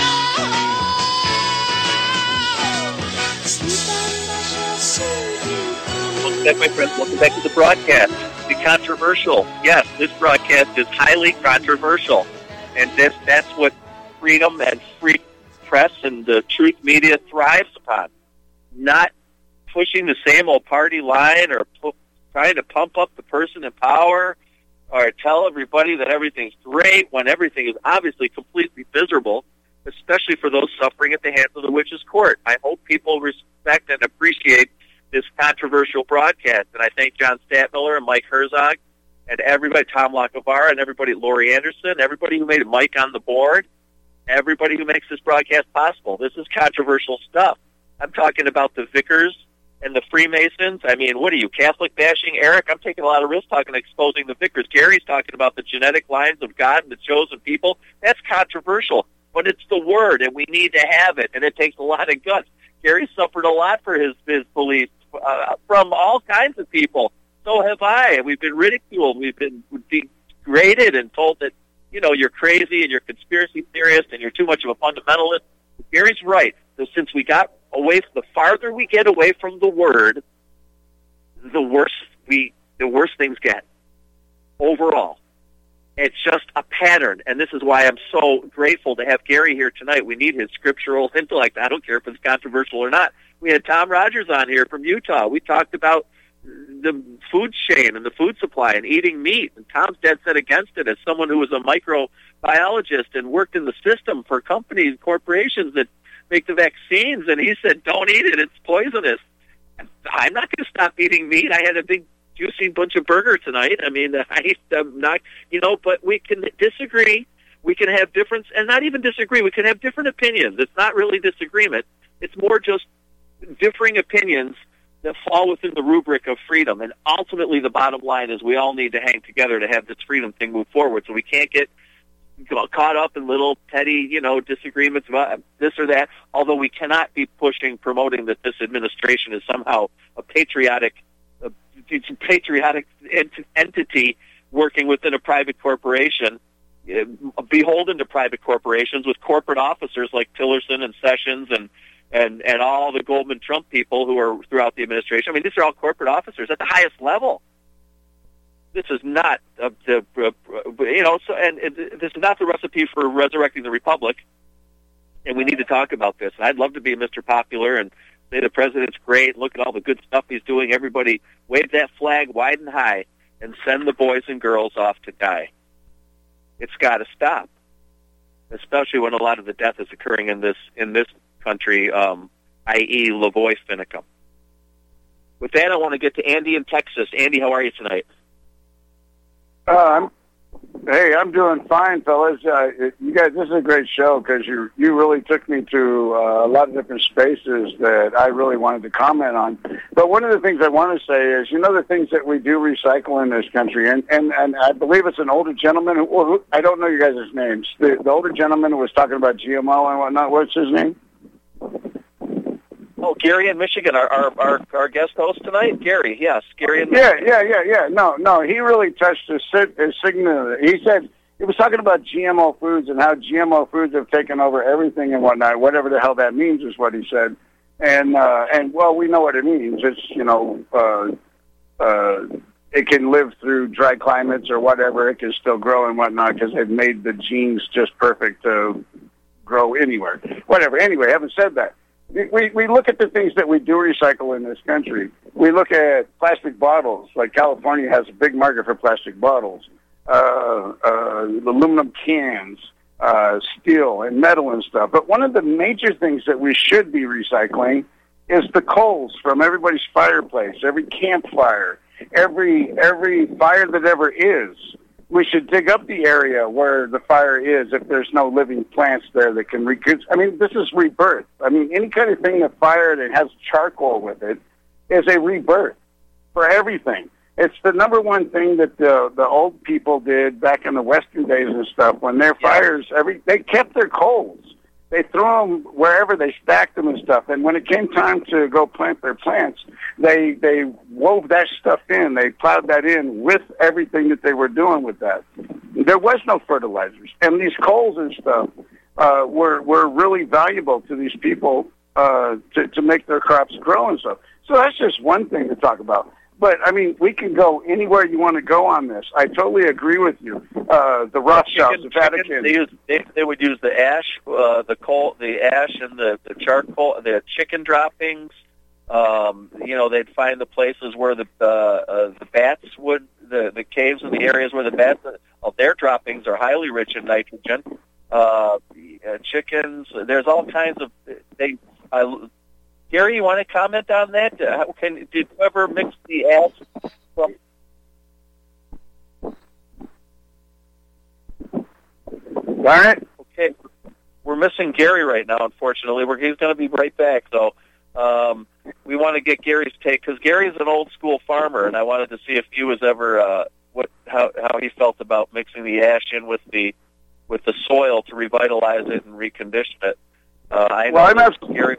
gone. Sleep and I shall soothe you. Welcome back, my friends. Welcome back to the broadcast. The controversial. Yes, this broadcast is highly controversial. And this, that's what freedom and free press and the truth media thrives upon. Not pushing the same old party line or pu- trying to pump up the person in power or tell everybody that everything's great when everything is obviously completely miserable, especially for those suffering at the hands of the witches' court. I hope people respect and appreciate this controversial broadcast, and I thank John Stadtmiller and Mike Herzog and everybody, Tom Lacavara, and everybody, Lori Anderson, everybody who made Mike on the board, everybody who makes this broadcast possible. This is controversial stuff. I'm talking about the Vickers and the Freemasons. I mean, what are you, Catholic bashing, Eric? I'm taking a lot of risk talking, exposing the Vickers. Gary's talking about the genetic lines of God and the chosen people. That's controversial, but it's the word, and we need to have it, and it takes a lot of guts. Gary suffered a lot for his, his beliefs uh, from all kinds of people. So have I. We've been ridiculed. We've been degraded and told that, you know, you're crazy and you're a conspiracy theorist and you're too much of a fundamentalist. Gary's right. So since we got away, the farther we get away from the word, the worse we, the worse things get overall. It's just a pattern, and this is why I'm so grateful to have Gary here tonight. We need his scriptural intellect. I don't care if it's controversial or not. We had Tom Rogers on here from Utah. We talked about the food chain and the food supply and eating meat, and Tom's dead set against it as someone who was a microbiologist and worked in the system for companies, corporations that make the vaccines, and he said, don't eat it, it's poisonous. I'm not going to stop eating meat. I had a big juicy bunch of burger tonight. I mean, I, I'm not, you know, but we can disagree. We can have difference, and not even disagree. We can have different opinions. It's not really disagreement. It's more just differing opinions that fall within the rubric of freedom. And ultimately, the bottom line is we all need to hang together to have this freedom thing move forward. So we can't get caught up in little petty, you know, disagreements about this or that, although we cannot be pushing, promoting that this administration is somehow a patriotic a patriotic ent- entity working within a private corporation, uh, beholden to private corporations with corporate officers like Tillerson and Sessions and, and, and all the Goldman Trump people who are throughout the administration. I mean, these are all corporate officers at the highest level. This is not, uh, the, uh, you know, so, and uh, this is not the recipe for resurrecting the republic, and we need to talk about this. And I'd love to be Mister Popular and say the president's great, look at all the good stuff he's doing. Everybody wave that flag wide and high and send the boys and girls off to die. It's got to stop, especially when a lot of the death is occurring in this in this country, um, that is. Lavoie Finicum. With that, I want to get to Andy in Texas. Andy, how are you tonight? Uh, I'm, hey, I'm doing fine, fellas. Uh, you guys, this is a great show because you you really took me to uh, a lot of different spaces that I really wanted to comment on. But one of the things I want to say is, you know, the things that we do recycle in this country, and, and, and I believe it's an older gentleman, who, who I don't know you guys' names, the, the older gentleman who was talking about G M O and whatnot. What's his name? Oh, Gary in Michigan, our, our our our guest host tonight, Gary. Yes, Gary in Yeah, Michigan. yeah, yeah, yeah. No, no, he really touched his, his signal. He said he was talking about G M O foods and how G M O foods have taken over everything and whatnot. Whatever the hell that means is what he said. And uh, and well, we know what it means. It's you know, uh, uh, it can live through dry climates or whatever. It can still grow and whatnot because they've made the genes just perfect to grow anywhere. Whatever. Anyway, having said that. We we look at the things that we do recycle in this country. We look at plastic bottles, like California has a big market for plastic bottles, uh, uh, aluminum cans, uh, steel and metal and stuff. But one of the major things that we should be recycling is the coals from everybody's fireplace, every campfire, every every fire that ever is. We should dig up the area where the fire is if there's no living plants there that can recoup. I mean, this is rebirth. I mean, any kind of thing that fire that has charcoal with it is a rebirth for everything. It's the number one thing that the the old people did back in the Western days and stuff. When their fires, every they kept their coals. They threw them wherever they stacked them and stuff. And when it came time to go plant their plants, they they wove that stuff in. They plowed that in with everything that they were doing with that. There was no fertilizers, and these coals and stuff uh, were were really valuable to these people uh, to to make their crops grow and stuff. So that's just one thing to talk about. But, I mean, we can go anywhere you want to go on this. I totally agree with you. Uh, the Rothschilds, the Vatican. Chicken, they, use, they, they would use the ash, uh, the coal, the ash and the, the charcoal, the chicken droppings. Um, you know, they'd find the places where the uh, uh, the bats would the the caves and the areas where the bats of their droppings are highly rich in nitrogen. Uh, uh, chickens, there's all kinds of they. Uh, Gary, you want to comment on that? Uh, how can did you ever mix the ash from? Darn it. Okay, we're missing Gary right now. Unfortunately, we're, he's going to be right back. So um, we want to get Gary's take because Gary's an old school farmer, and I wanted to see if he was ever uh, what how how he felt about mixing the ash in with the with the soil to revitalize it and recondition it. Uh, I know well, I'm that absolutely, Gary.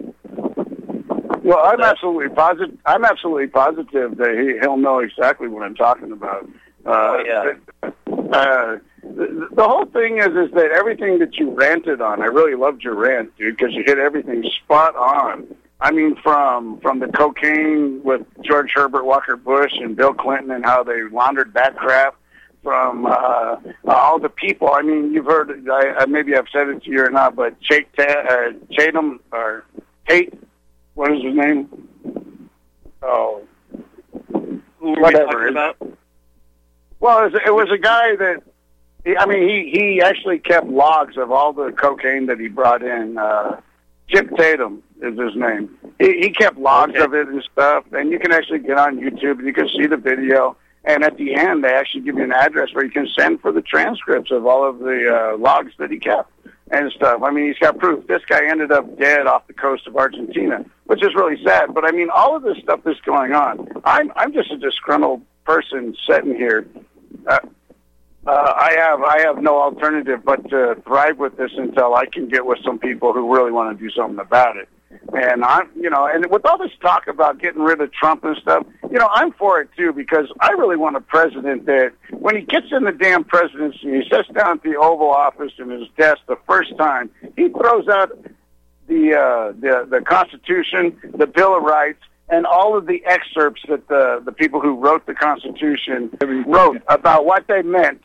well, I'm absolutely positive. I'm absolutely positive that he, he'll know exactly what I'm talking about. Uh, oh yeah. Uh, the, the whole thing is, is that everything that you ranted on, I really loved your rant, dude, because you hit everything spot on. I mean, from from the cocaine with George Herbert Walker Bush and Bill Clinton and how they laundered that crap, from uh, all the people. I mean, you've heard, I, I, maybe I've said it to you or not, but Ch- uh, Chatham, or Tate, what is his name? Oh, who were whatever. we talking about? Well, it was, it was a guy that, he, I mean, he, he actually kept logs of all the cocaine that he brought in. Uh, Chip Tatum is his name. He, he kept logs okay. of it and stuff, and you can actually get on YouTube and you can see the video. And at the end, they actually give you an address where you can send for the transcripts of all of the uh, logs that he kept and stuff. I mean, he's got proof. This guy ended up dead off the coast of Argentina, which is really sad. But I mean, all of this stuff that's going on. I'm I'm just a disgruntled person sitting here. Uh, uh, I have I have no alternative but to thrive with this until I can get with some people who really want to do something about it. And I'm, you know, and with all this talk about getting rid of Trump and stuff, you know, I'm for it too because I really want a president that, when he gets in the damn presidency, he sits down at the Oval Office in his desk the first time, he throws out the uh, the the Constitution, the Bill of Rights, and all of the excerpts that the the people who wrote the Constitution wrote about what they meant.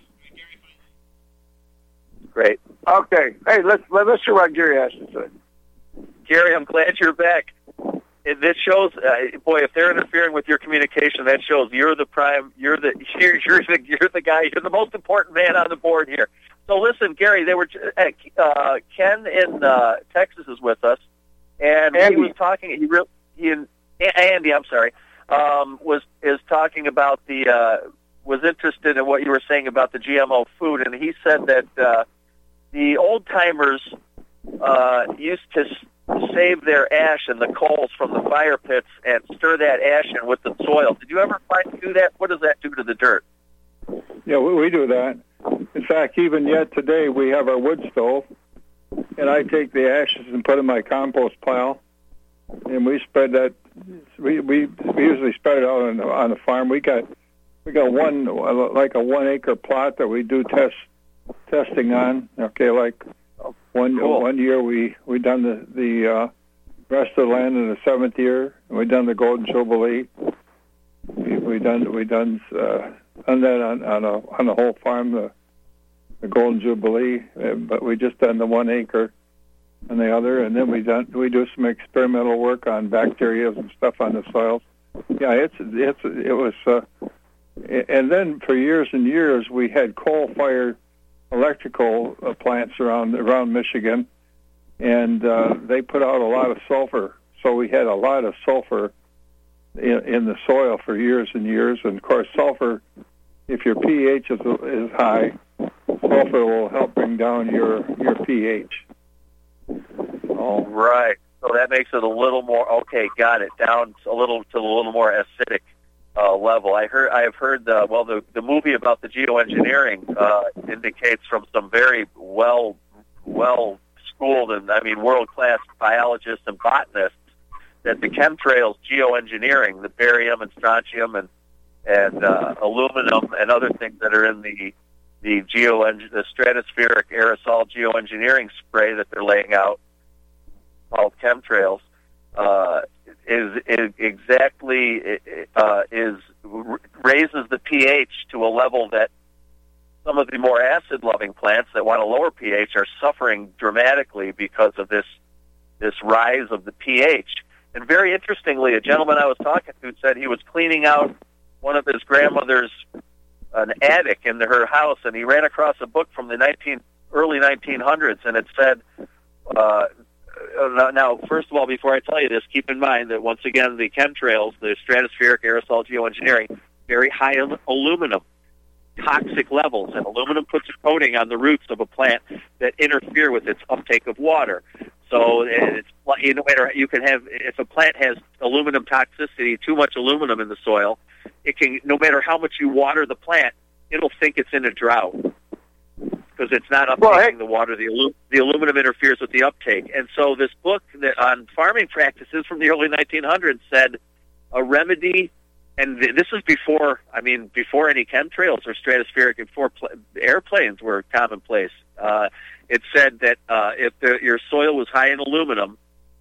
Great. Okay. Hey, let's let's hear what Gary has to say. Gary, I'm glad you're back. It, this shows, uh, boy, if they're interfering with your communication, that shows you're the prime, you're the, you're, you're the, you're the guy, you're the most important man on the board here. So listen, Gary, they were, uh, Ken in uh, Texas is with us, and Andy. he was talking. He real, he and Andy, I'm sorry, um, was is talking about the, uh, was interested in what you were saying about the G M O food, and he said that uh, the old timers uh, used to save their ash and the coals from the fire pits and stir that ash in with the soil. Did you ever find do that? What does that do to the dirt? Yeah, we, we do that. In fact, even yet today, we have our wood stove, and I take the ashes and put in my compost pile, and we spread that. We we, we usually spread it out on the, on the farm. We got we got one like a one acre plot that we do test testing on. Okay, like. One cool. one year we we done the the uh, rest of the land in the seventh year, and we done the Golden Jubilee. We we done we done uh, done that on on a on the whole farm, the the Golden Jubilee, uh, but we just done the one acre on the other, and then we done we do some experimental work on bacteria and stuff on the soils. Yeah, it's it's it was, uh, and then for years and years we had coal fired electrical uh, plants around around Michigan, and uh, they put out a lot of sulfur. So we had a lot of sulfur in, in the soil for years and years. And of course, sulfur, if your pH is is high, sulfur will help bring down your your pH. All right. So that makes it a little more okay. Got it. Down a little to a little more acidic. Uh, level. I heard. I have heard. Uh, well, the the movie about the geoengineering uh, indicates from some very well well schooled and I mean world class biologists and botanists that the chemtrails geoengineering, the barium and strontium and and uh, aluminum and other things that are in the the geo the stratospheric aerosol geoengineering spray that they're laying out called chemtrails. Uh, is, is exactly uh, is raises the pH to a level that some of the more acid-loving plants that want a lower pH are suffering dramatically because of this this rise of the pH. And very interestingly, a gentleman I was talking to said he was cleaning out one of his grandmother's an attic in her house, and he ran across a book from the nineteen early nineteen hundreds, and it said, uh, now, first of all, before I tell you this, keep in mind that, once again, the chemtrails, the stratospheric aerosol geoengineering, very high in aluminum, toxic levels, and aluminum puts a coating on the roots of a plant that interfere with its uptake of water. So it's, you know, you can have, if a plant has aluminum toxicity, too much aluminum in the soil, it can, no matter how much you water the plant, it'll think it's in a drought because it's not uptaking well, hey. the water. The, alu- the aluminum interferes with the uptake. And so this book that on farming practices from the early nineteen hundreds said a remedy, and th- this is before, I mean, before any chemtrails or stratospheric, and before pl- airplanes were commonplace. Uh, it said that uh, if the, your soil was high in aluminum,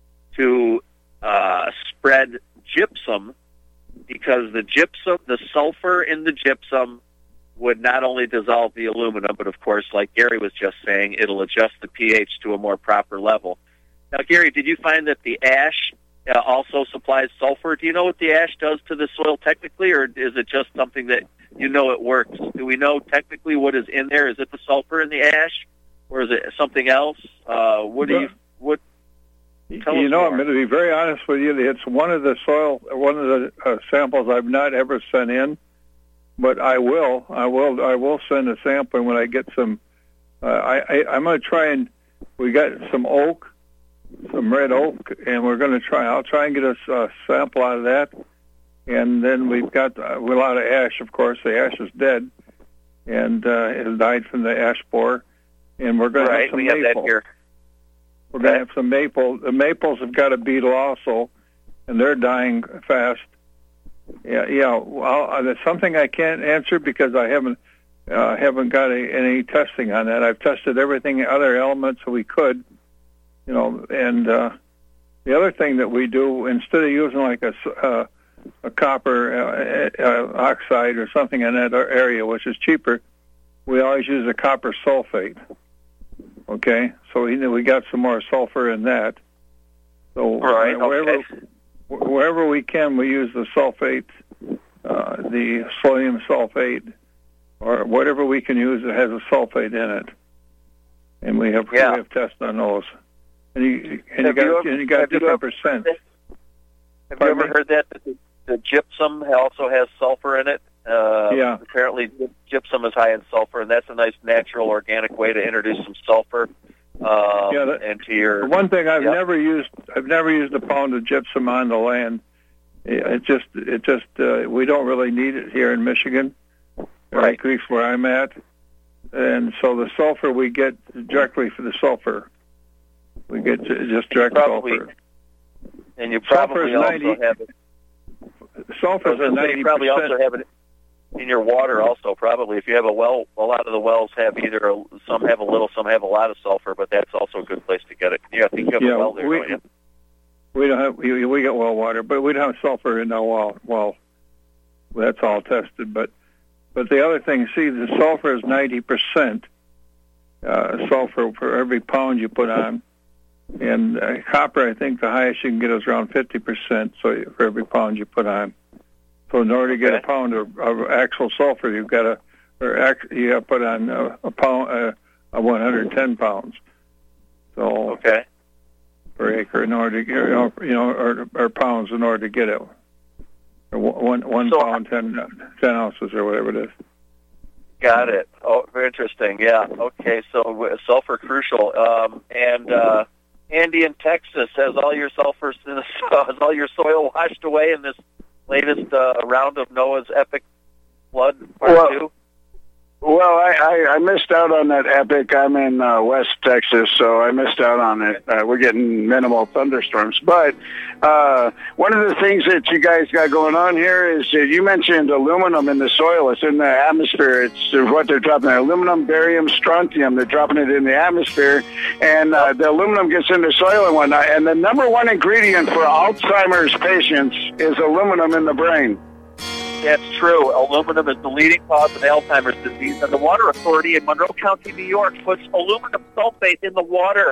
to uh, spread gypsum, because the gypsum, the sulfur in the gypsum would not only dissolve the aluminum, but of course, like Gary was just saying, it'll adjust the pH to a more proper level. Now, Gary, did you find that the ash uh, also supplies sulfur? Do you know what the ash does to the soil technically, or is it just something that you know it works? Do we know technically what is in there? Is it the sulfur in the ash, or is it something else? Uh, what do you what? Tell you us know, more. I'm going to be very honest with you. It's one of the soil, one of the uh, samples I've not ever sent in, but I will. I will. I will send a sample when I get some. Uh, I, I I'm going to try and we got some oak, some red oak, and we're going to try. I'll try and get a, a sample out of that, and then we've got uh, a lot of ash. Of course, the ash is dead, and uh, it died from the ash borer, and we're going to right, have some we maple. have that here. We're going to have some maple. The maples have got a beetle also, and they're dying fast. Yeah, yeah. Well, uh, that's something I can't answer because I haven't uh, haven't got a, any testing on that. I've tested everything, other elements that we could, you know. And uh, the other thing that we do, instead of using like a uh, a copper uh, uh, oxide or something in that area, which is cheaper, we always use a copper sulfate. Okay, so we we got some more sulfur in that. So right, wherever okay. wherever we can, we use the sulfate, uh, the sodium sulfate, or whatever we can use that has a sulfate in it. And we have yeah. we have tests on those. And you and have you got you ever, and you got different you percents. Have you ever heard that, that the, the gypsum also has sulfur in it? Uh, yeah. Apparently, gypsum is high in sulfur, and that's a nice natural, organic way to introduce some sulfur um, yeah, that, into your. The one thing I've yep. never used, I've never used a pound of gypsum on the land. It just, it just, uh, we don't really need it here in Michigan, right? At least where I'm at, and so the sulfur we get directly for the sulfur. We get just direct probably, sulfur. And you probably also ninety, have it. Sulfur is ninety percent. You probably also have it in your water also, probably. If you have a well, a lot of the wells have either, a, some have a little, some have a lot of sulfur, but that's also a good place to get it. Yeah, I think you have yeah, a well there, we, don't you? We don't have, we, we get well water, but we don't have sulfur in our well. Well, that's all tested. But but the other thing, see, the sulfur is ninety percent uh, sulfur for every pound you put on. And uh, copper, I think the highest you can get is around fifty percent so for every pound you put on. So in order to get okay. a pound of, of actual sulfur, you've got to, or act, you got to put on a, a pound, uh, a one hundred ten pounds. So okay. per acre in order to get, you know, you know or, or pounds in order to get it. Or one one so, pound, ten, ten ounces or whatever it is. Got it. Oh, very interesting. Yeah. Okay. So sulfur crucial. Um, and uh, Andy in Texas, has all your sulfur, has all your soil washed away in this latest uh, round of Noah's epic flood part well, two? Well, I, I, I missed out on that epic. I'm in uh, West Texas, so I missed out on it. Uh, we're getting minimal thunderstorms. But uh, one of the things that you guys got going on here is that you mentioned aluminum in the soil. It's in the atmosphere. It's what they're dropping. Aluminum, barium, strontium. They're dropping it in the atmosphere. And uh, the aluminum gets into soil and whatnot. And the number one ingredient for Alzheimer's patients is aluminum in the brain. That's true. Aluminum is the leading cause of Alzheimer's disease, and the Water Authority in Monroe County, New York, puts aluminum sulfate in the water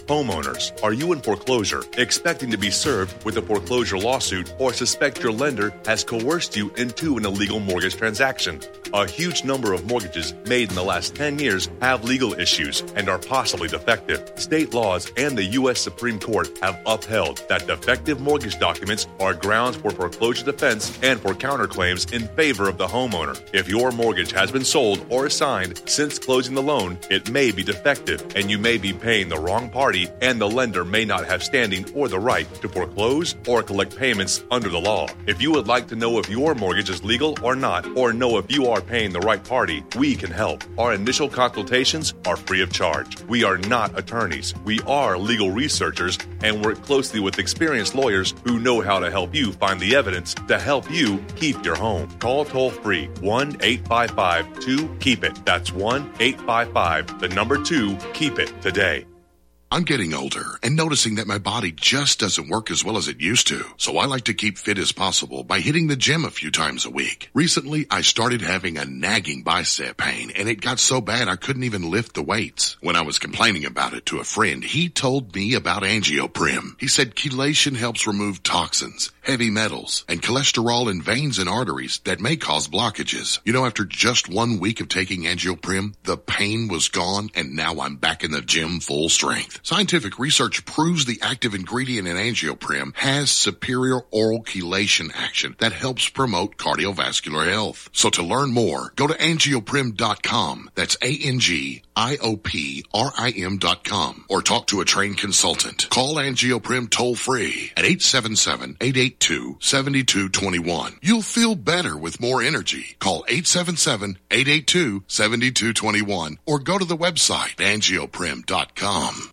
Homeowners, are you in foreclosure, expecting to be served with a foreclosure lawsuit, or suspect your lender has coerced you into an illegal mortgage transaction? A huge number of mortgages made in the last ten years have legal issues and are possibly defective. State laws and the U S Supreme Court have upheld that defective mortgage documents are grounds for foreclosure defense and for counterclaims in favor of the homeowner. If your mortgage has been sold or assigned since closing the loan, it may be defective and you may be paying the wrong party, and the lender may not have standing or the right to foreclose or collect payments under the law. If you would like to know if your mortgage is legal or not, or know if you are paying the right party, we can help. Our initial consultations are free of charge. We are not attorneys. We are legal researchers and work closely with experienced lawyers who know how to help you find the evidence to help you keep your home. Call toll free one eight five five two keep it. That's one eight five five, the number two, keep it today. I'm getting older and noticing that my body just doesn't work as well as it used to. So I like to keep fit as possible by hitting the gym a few times a week. Recently, I started having a nagging bicep pain, and it got so bad I couldn't even lift the weights. When I was complaining about it to a friend, he told me about Angioprim. He said chelation helps remove toxins, heavy metals, and cholesterol in veins and arteries that may cause blockages. You know, after just one week of taking Angioprim, the pain was gone, and now I'm back in the gym full strength. Scientific research proves the active ingredient in Angioprim has superior oral chelation action that helps promote cardiovascular health. So to learn more, go to angioprim dot com. That's A N G I O P R I M dot com. Or talk to a trained consultant. Call Angioprim toll free at eight seven seven, eight eight two, seven two two one. You'll feel better with more energy. Call eight seven seven, eight eight two, seven two two one or go to the website angioprim dot com.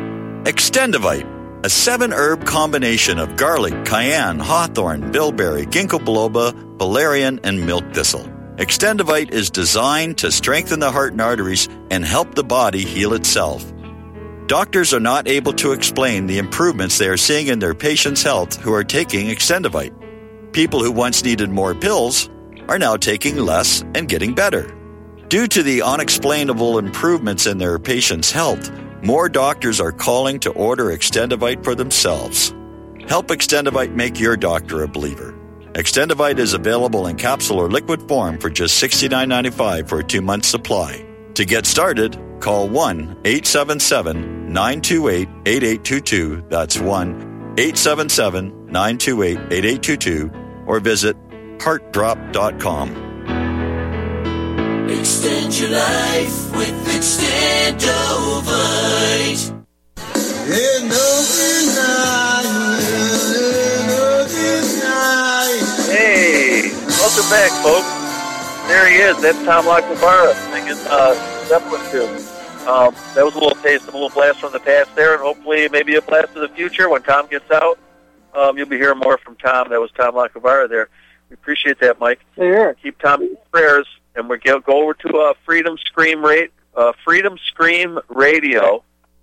Extendivite, a seven-herb combination of garlic, cayenne, hawthorn, bilberry, ginkgo biloba, valerian, and milk thistle. Extendivite is designed to strengthen the heart and arteries and help the body heal itself. Doctors are not able to explain the improvements they are seeing in their patients' health who are taking Extendivite. People who once needed more pills are now taking less and getting better. Due to the unexplainable improvements in their patients' health, more doctors are calling to order Extendivite for themselves. Help Extendivite make your doctor a believer. Extendivite is available in capsule or liquid form for just sixty-nine ninety-five for a two-month supply. To get started, call one eight seven seven, nine two eight, eight eight two two. That's one eight seven seven, nine two eight, eight eight two two or visit heart drop dot com. Extend your life with Extendovite. Hey, welcome back, folks. There he is. That's Tom Lacavara singing uh, Zeppelin tune. Um, that was a little taste of a little blast from the past there, and hopefully maybe a blast of the future when Tom gets out. Um, you'll be hearing more from Tom. That was Tom Lacavara there. We appreciate that, Mike. Here. Keep Tom in prayers. And we go go over to uh, Freedom Scream rate, uh, Freedom Scream Radio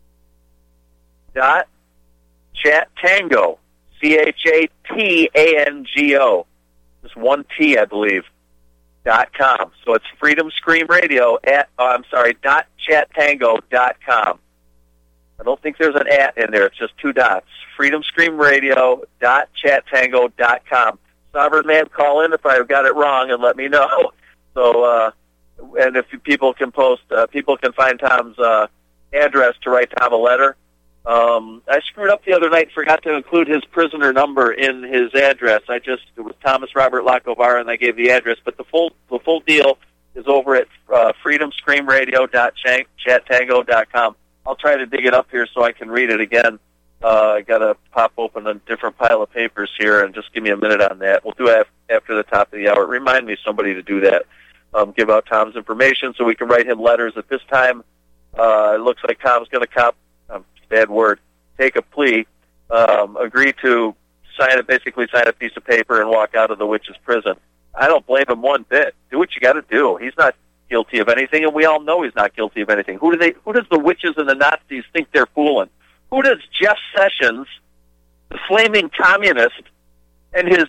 dot Chat Tango, C H A T A N G O, just one T, I believe, dot com. So it's Freedom Scream Radio at uh, I'm sorry dot Chat Tango dot com. I don't think there's an at in there. It's just two dots. Freedom Scream Radio dot Chat Tango dot com. Sovereign man, call in if I've got it wrong and let me know. So, uh, and if people can post, uh, people can find Tom's uh, address to write Tom a letter. Um, I screwed up the other night, forgot to include his prisoner number in his address. I just, it was Thomas Robert Lacavara, and I gave the address. But the full the full deal is over at uh, freedom scream radio dot chat tango dot com. I'll try to dig it up here so I can read it again. Uh, I got to pop open a different pile of papers here, and just give me a minute on that. We'll do it after the top of the hour. Remind me somebody to do that. Um, give out Tom's information so we can write him letters. At this time, uh, it looks like Tom's going to cop, um, bad word, take a plea, um, agree to sign it, basically sign a piece of paper and walk out of the witch's prison. I don't blame him one bit. Do what you got to do. He's not guilty of anything, and we all know he's not guilty of anything. Who do they? Who does the witches and the Nazis think they're fooling? Who does Jeff Sessions, the flaming communist, and his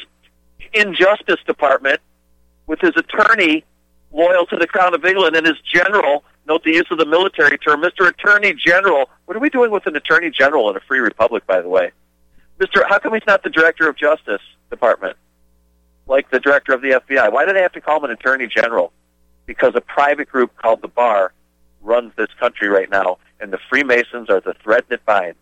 injustice department, with his attorney loyal to the Crown of England and his general Note the use of the military term, Mister Attorney General. What are we doing with an Attorney General in a free republic, by the way? Mister How come he's not the Director of Justice Department, like the Director of the F B I? Why do they have to call him an Attorney General? Because a private group called the Bar runs this country right now, and the Freemasons are the thread that binds.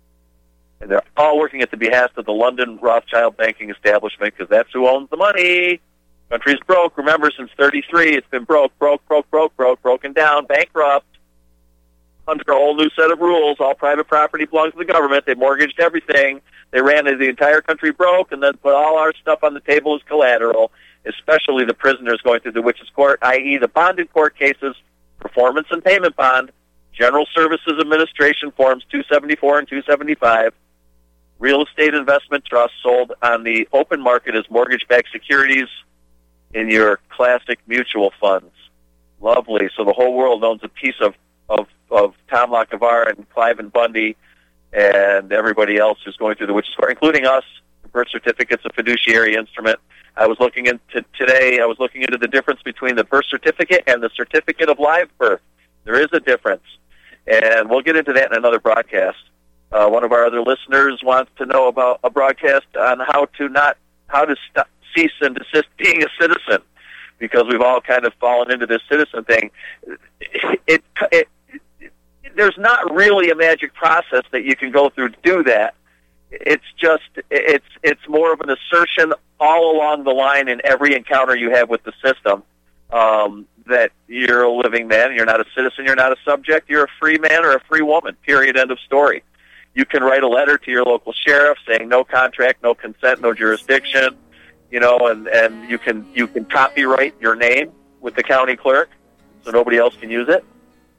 And they're all working at the behest of the London Rothschild banking establishment because that's who owns the money. Country's broke. Remember, since thirty-three, it's been broke, broke, broke, broke, broke, broken down, bankrupt, under a whole new set of rules. All private property belongs to the government. They mortgaged everything. They ran the entire country broke and then put all our stuff on the table as collateral, especially the prisoners going through the witches' court, that is the bonded court cases, performance and payment bond, General Services Administration Forms two seventy-four and two seventy-five, real estate investment trusts sold on the open market as mortgage-backed securities in your classic mutual funds. Lovely. So the whole world owns a piece of, of, of Tom Lockavar and Cliven Bundy and everybody else who's going through the witches' court, including us. Birth certificate's a fiduciary instrument. I was looking into today, I was looking into the difference between the birth certificate and the certificate of live birth. There is a difference. And we'll get into that in another broadcast. Uh, one of our other listeners wants to know about a broadcast on how to not, how to stop, cease and desist being a citizen, because we've all kind of fallen into this citizen thing. It, it, it, it, there's not really a magic process that you can go through to do that. It's just, it's, it's more of an assertion all along the line in every encounter you have with the system, um, that you're a living man, you're not a citizen, you're not a subject, you're a free man or a free woman, period, end of story. You can write a letter to your local sheriff saying no contract, no consent, no jurisdiction, you know, and, and you can you can copyright your name with the county clerk so nobody else can use it.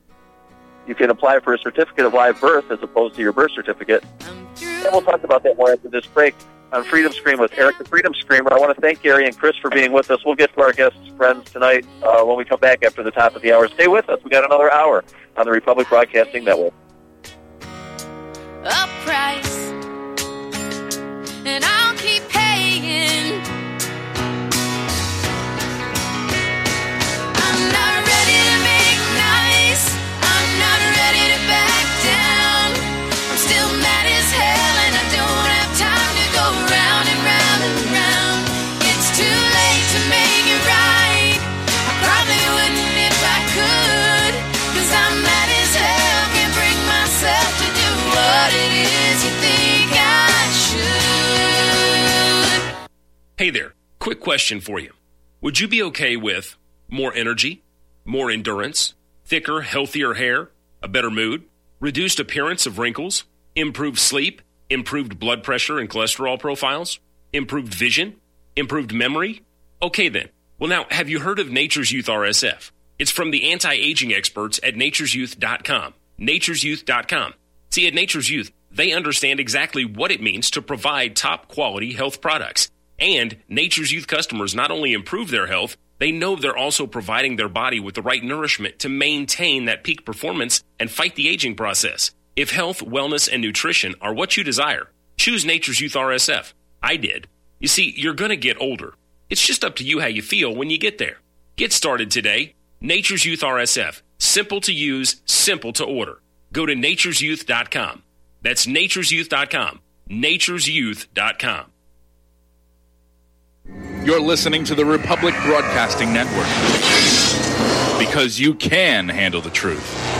You can apply for a certificate of live birth as opposed to your birth certificate. And we'll talk about that more after this break on Freedom Scream with Eric the Freedom Screamer. I want to thank Gary and Chris for being with us. We'll get to our guests' friends tonight uh, when we come back after the top of the hour. Stay with us. We got another hour on the Republic Broadcasting Network. A price, and I'll keep paying. I'm not ready to make nice. I'm not ready to back down. I'm still mad as hell, and I don't have time to go round and round and round. It's too late to make it right. I probably wouldn't if I could, 'cause I'm mad as hell, can't bring myself to do what it is you think I should. Hey there, quick question for you. Would you be okay with more energy, more endurance, thicker, healthier hair, a better mood, reduced appearance of wrinkles, improved sleep, improved blood pressure and cholesterol profiles, improved vision, improved memory? Okay then. Well now, have you heard of Nature's Youth R S F? It's from the anti-aging experts at natures youth dot com. natures youth dot com. See, at Nature's Youth, they understand exactly what it means to provide top-quality health products. And Nature's Youth customers not only improve their health, they know they're also providing their body with the right nourishment to maintain that peak performance and fight the aging process. If health, wellness, and nutrition are what you desire, choose Nature's Youth R S F. I did. You see, you're going to get older. It's just up to you how you feel when you get there. Get started today. Nature's Youth R S F. Simple to use, simple to order. Go to natures youth dot com. That's natures youth dot com. natures youth dot com. You're listening to the Republic Broadcasting Network, because you can handle the truth.